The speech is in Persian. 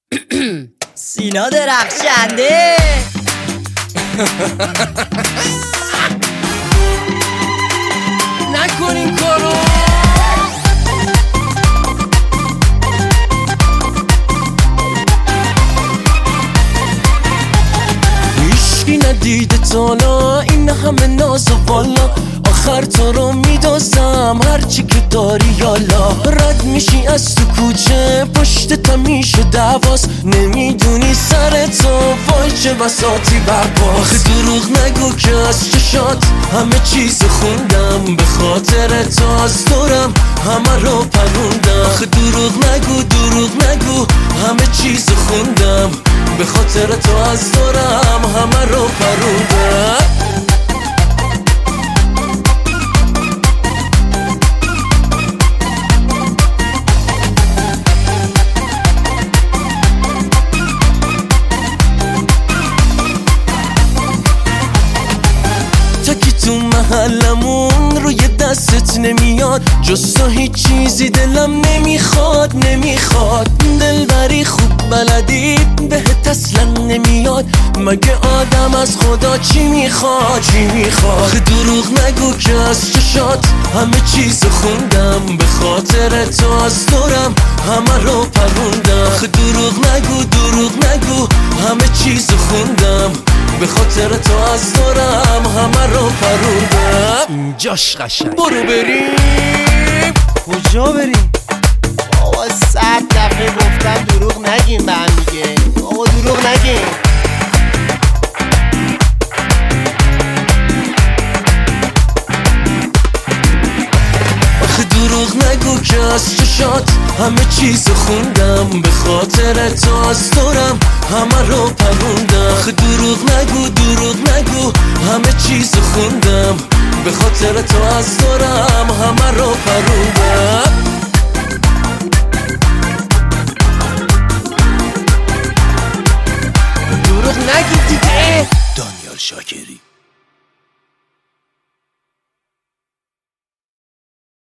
سینا درخشنده. نکنین کارو. هیچکی ندیده تالا این همه ناز و والا، آخر تو رو میدازم هرچی که داری یالا. رد میشی از تو کوچه پشتت میشه دعواست، نمیدونی سر تو وای چه بساطی برباست. دروغ نگو که از چشات همه چیز خوندم، به خاطر تو از دورم همه رو پروندم. دروغ نگو همه چیز خوندم، به خاطر تو از دورم همه رو پروندم. تو محلمون روی دستت نمیاد، جز تو هیچ چیزی دلم نمیخواد. دلبری خوب بلدی بهت اصلا نمیاد، مگه آدم از خدا چی میخواد؟ دروغ نگو که از چشات همه چیز خوندم، به خاطر تو از دورم همه رو پروندم. دروغ نگو همه چیز خوندم، به خاطر تو از دورم همه رو پروندم. اینجاش قشنگ. برو بریم. کجا بریم؟ بابا 100 دفعه گفتم دروغ نگیم به هم دیگه. بابا دروغ نگیم. دروغ نگو که از چشات همه چیز خوندم، به خاطر تو از دورم همه رو پروندم. دروغ نگو همه چیز خوندم، به خاطر تو از دورم همه رو پروندم. دروغ نگید دیگه. دانیال شاکری.